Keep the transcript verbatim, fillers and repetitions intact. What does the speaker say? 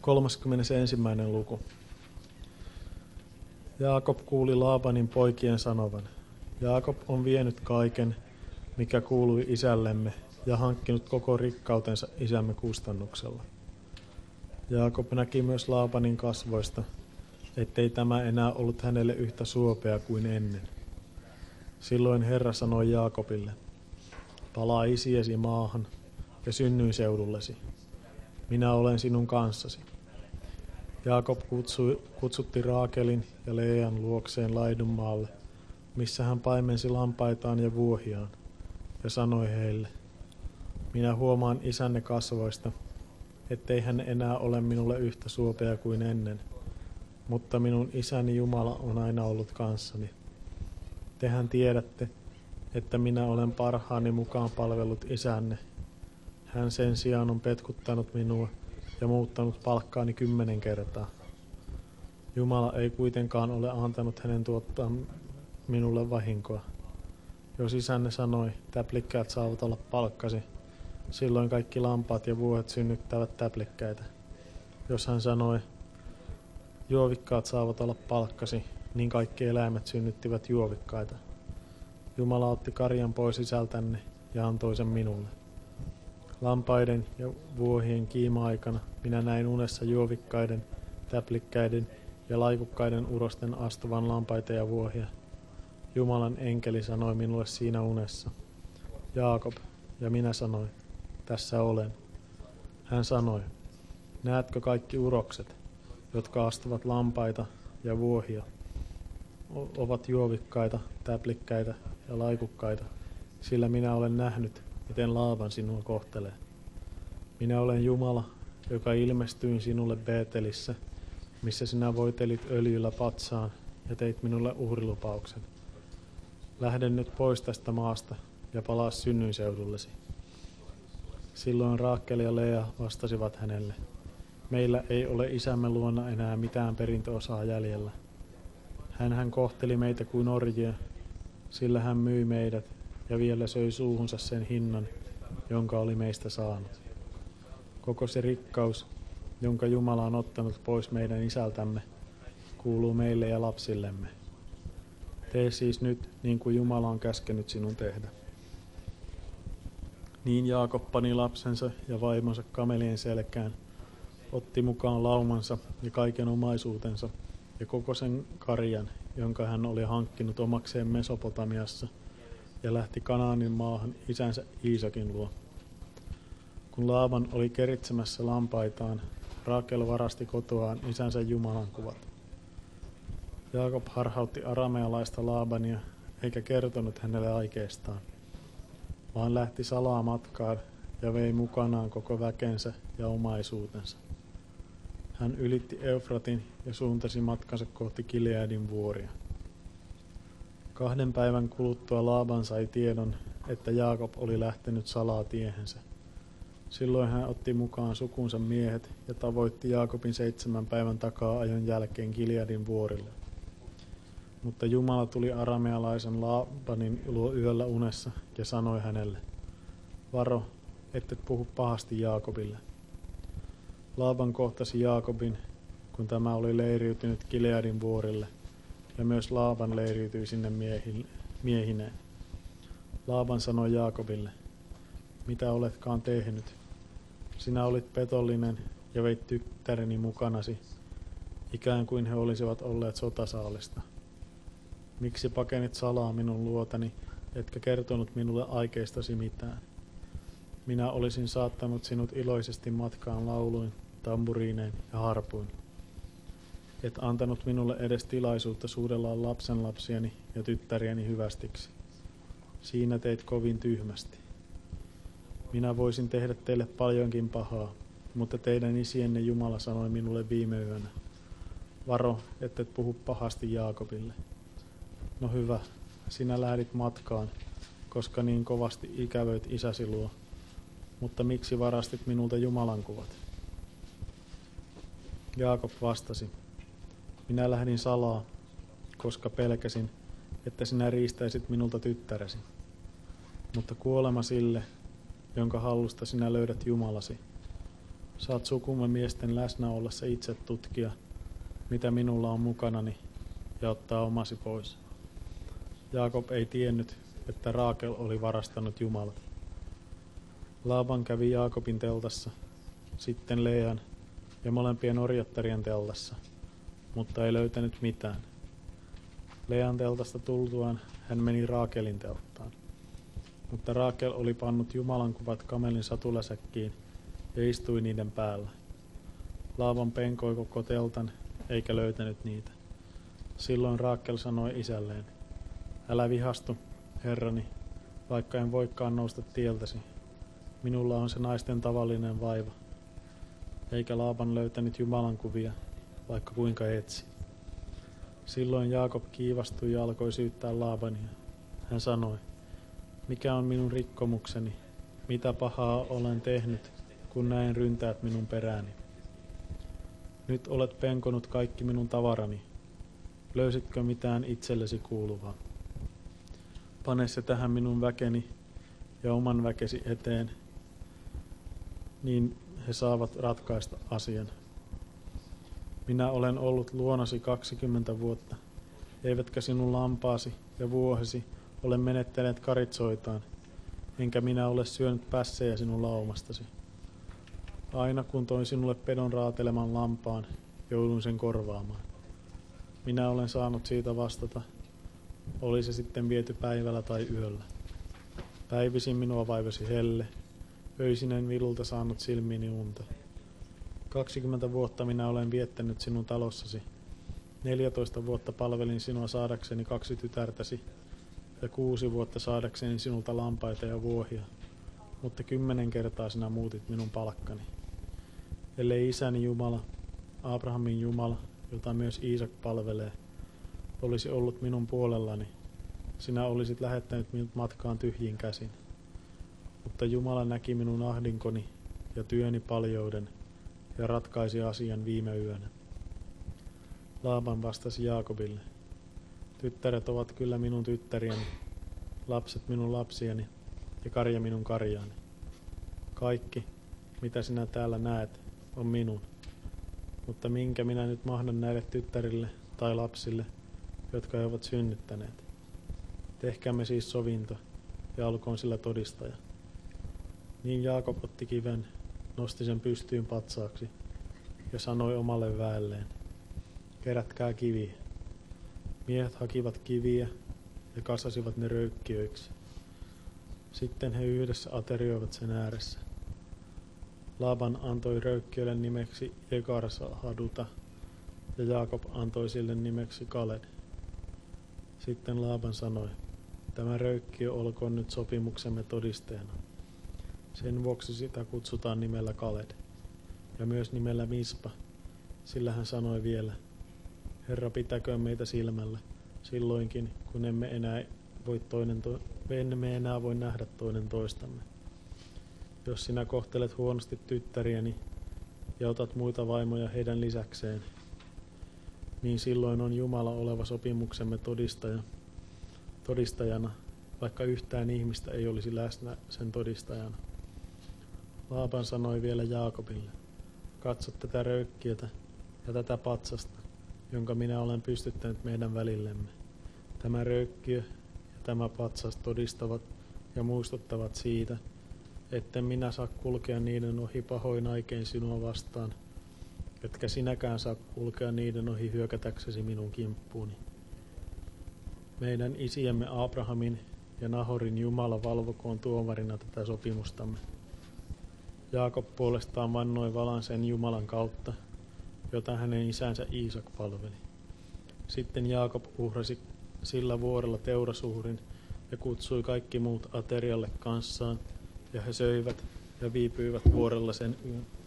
kolmaskymmenesensimmäinen luku. Jaakob kuuli Laabanin poikien sanovan: Jaakob on vienyt kaiken, mikä kuului isällemme, ja hankkinut koko rikkautensa isämme kustannuksella. Jaakob näki myös Laabanin kasvoista, ettei tämä enää ollut hänelle yhtä suopea kuin ennen. Silloin Herra sanoi Jaakobille: palaa isiesi maahan ja synnyinseudullesi. Minä olen sinun kanssasi. Jaakob kutsui, kutsutti Raakelin ja Leean luokseen laidunmaalle, missä hän paimensi lampaitaan ja vuohiaan, ja sanoi heille: minä huomaan isänne kasvoista, ettei hän enää ole minulle yhtä suopea kuin ennen, mutta minun isäni Jumala on aina ollut kanssani. Tehän tiedätte, että minä olen parhaani mukaan palvellut isänne. Hän sen sijaan on petkuttanut minua ja muuttanut palkkaani kymmenen kertaa. Jumala ei kuitenkaan ole antanut hänen tuottaa minulle vahinkoa. Jos isänne sanoi, täplikkäät saavat olla palkkasi, silloin kaikki lampaat ja vuohet synnyttävät täplikkäitä. Jos hän sanoi, juovikkaat saavat olla palkkasi, niin kaikki eläimet synnyttivät juovikkaita. Jumala otti karjan pois isältänne ja antoi sen minulle. Lampaiden ja vuohien kiima-aikana minä näin unessa juovikkaiden, täplikkäiden ja laikukkaiden urosten astuvan lampaita ja vuohia. Jumalan enkeli sanoi minulle siinä unessa: Jaakob, ja minä sanoin: tässä olen. Hän sanoi: näetkö kaikki urokset, jotka astuvat lampaita ja vuohia, ovat juovikkaita, täplikkäitä ja laikukkaita, sillä minä olen nähnyt, miten Laaban sinua kohtelee. Minä olen Jumala, joka ilmestyin sinulle Beetelissä, missä sinä voitelit öljyllä patsaan ja teit minulle uhrilupauksen. Lähden nyt pois tästä maasta ja palaa synnyinseudullesi. Silloin Raakel ja Lea vastasivat hänelle: meillä ei ole isämme luona enää mitään perintöosaa jäljellä. Hänhän kohteli meitä kuin orjia, sillä hän myi meidät ja vielä söi suuhunsa sen hinnan, jonka oli meistä saanut. Koko se rikkaus, jonka Jumala on ottanut pois meidän isältämme, kuuluu meille ja lapsillemme. Tee siis nyt niin kuin Jumala on käskenyt sinun tehdä. Niin Jaakob pani lapsensa ja vaimonsa kamelien selkään, otti mukaan laumansa ja kaiken omaisuutensa ja koko sen karjan, jonka hän oli hankkinut omakseen Mesopotamiassa, ja lähti Kanaanin maahan isänsä Iisakin luo. Kun Laaban oli keritsemässä lampaitaan, Raakel varasti kotoaan isänsä Jumalan kuvat. Jaakob harhautti aramealaista Laabania, eikä kertonut hänelle aikeistaan, vaan lähti salaa matkaan ja vei mukanaan koko väkensä ja omaisuutensa. Hän ylitti Eufratin ja suuntasi matkansa kohti Gileadin vuoria. Kahden päivän kuluttua Laaban sai tiedon, että Jaakob oli lähtenyt salaa tiehensä. Silloin hän otti mukaan sukunsa miehet ja tavoitti Jaakobin seitsemän päivän takaa ajon jälkeen Gileadin vuorille. Mutta Jumala tuli aramealaisen Laabanin luo yöllä unessa ja sanoi hänelle: varo, ettet puhu pahasti Jaakobille. Laaban kohtasi Jaakobin, kun tämä oli leiriytynyt Gileadin vuorille, ja myös Laaban leiriytyi sinne miehineen. Laaban sanoi Jaakobille: mitä oletkaan tehnyt? Sinä olit petollinen ja veit tyttäreni mukanasi, ikään kuin he olisivat olleet sotasaalista. Miksi pakenit salaa minun luotani, etkä kertonut minulle aikeistasi mitään? Minä olisin saattanut sinut iloisesti matkaan lauluin, tamburiinein ja harpuin. Et antanut minulle edes tilaisuutta suudella lapsenlapsieni ja tyttärieni hyvästiksi. Siinä teit kovin tyhmästi. Minä voisin tehdä teille paljonkin pahaa, mutta teidän isienne Jumala sanoi minulle viime yönä: varo, ettet puhu pahasti Jaakobille. No hyvä, sinä lähdit matkaan, koska niin kovasti ikävöit isäsi luo. Mutta miksi varastit minulta Jumalan kuvat? Jaakob vastasi: minä lähdin salaa, koska pelkäsin, että sinä riistäisit minulta tyttäresi. Mutta kuolema sille, jonka hallusta sinä löydät Jumalasi. Saat sukumme miesten läsnä ollessa itse tutkia, mitä minulla on mukanani, ja ottaa omasi pois. Jaakob ei tiennyt, että Raakel oli varastanut Jumalat. Laaban kävi Jaakobin teltassa, sitten Lean ja molempien orjattarien teltassa, mutta ei löytänyt mitään. Lean teltasta tultuaan hän meni Raakelin telttaan. Mutta Raakel oli pannut Jumalan kuvat kamelin satulasäkkiin ja istui niiden päällä. Laaban penkoi koko teltan eikä löytänyt niitä. Silloin Raakel sanoi isälleen, älä vihastu, herrani, vaikka en voikaan nousta tieltäsi. Minulla on se naisten tavallinen vaiva. Eikä Laaban löytänyt Jumalan kuvia, vaikka kuinka etsi. Silloin Jaakob kiivastui ja alkoi syyttää Laabania. Hän sanoi, mikä on minun rikkomukseni, mitä pahaa olen tehnyt, kun näin ryntäät minun perääni. Nyt olet penkonut kaikki minun tavarani. Löysitkö mitään itsellesi kuuluvaa? Pane se tähän minun väkeni ja oman väkesi eteen, niin he saavat ratkaista asian. Minä olen ollut luonasi kaksikymmentä vuotta, eivätkä sinun lampaasi ja vuohesi ole menettäneet karitsoitaan, enkä minä ole syönyt pässejä sinun laumastasi. Aina kun toin sinulle pedon raateleman lampaan, joudun sen korvaamaan. Minä olen saanut siitä vastata, oli se sitten viety päivällä tai yöllä. Päivisin minua vaivasi helle, öisin en vilulta saanut silmiini unta. Kaksikymmentä vuotta minä olen viettänyt sinun talossasi. Neljätoista vuotta palvelin sinua saadakseni kaksi tytärtäsi ja kuusi vuotta saadakseni sinulta lampaita ja vuohia. Mutta kymmenen kertaa sinä muutit minun palkkani. Ellei isäni Jumala, Abrahamin Jumala, jota myös Iisak palvelee, olisi ollut minun puolellani, sinä olisit lähettänyt minut matkaan tyhjin käsin. Mutta Jumala näki minun ahdinkoni ja työni paljouden ja ratkaisi asian viime yönä. Laaban vastasi Jaakobille, tyttäret ovat kyllä minun tyttäriäni, lapset minun lapsiani ja karja minun karjaani. Kaikki, mitä sinä täällä näet, on minun. Mutta minkä minä nyt mahdan näille tyttärille tai lapsille, jotka he ovat synnyttäneet? Tehkäämme siis sovinto, ja olkoon sillä todistaja. Niin Jaakob otti kiven, nosti sen pystyyn patsaaksi, ja sanoi omalle väelleen, kerätkää kiviä. Miehet hakivat kiviä, ja kasasivat ne röykkiöiksi. Sitten he yhdessä aterioivat sen ääressä. Laaban antoi röykkiölle nimeksi Jegar-Sahaduta, ja Jaakob antoi sille nimeksi Kaled. Sitten Laaban sanoi, tämä röykkiö olkoon nyt sopimuksemme todisteena. Sen vuoksi sitä kutsutaan nimellä Kaled, ja myös nimellä Mispa, sillä hän sanoi vielä, Herra pitäköön meitä silmällä, silloinkin kun emme enää voi, toinen to- emme enää voi nähdä toinen toistamme. Jos sinä kohtelet huonosti tyttäriäni ja otat muita vaimoja heidän lisäkseen, niin silloin on Jumala oleva sopimuksemme todistaja, todistajana, vaikka yhtään ihmistä ei olisi läsnä sen todistajana. Laaban sanoi vielä Jaakobille, katso tätä röykkiötä ja tätä patsasta, jonka minä olen pystyttänyt meidän välillemme. Tämä röykkiö ja tämä patsas todistavat ja muistuttavat siitä, etten minä saa kulkea niiden ohi pahoin aikein sinua vastaan, etkä sinäkään saa kulkea niiden ohi hyökätäksesi minun kimppuuni. Meidän isiemme Abrahamin ja Nahorin Jumala valvokoon tuomarina tätä sopimustamme. Jaakob puolestaan vannoi valan sen Jumalan kautta, jota hänen isänsä Iisak palveli. Sitten Jaakob uhrasi sillä vuorella teurasuhrin ja kutsui kaikki muut aterialle kanssaan, ja he söivät ja viipyivät vuorella sen yön.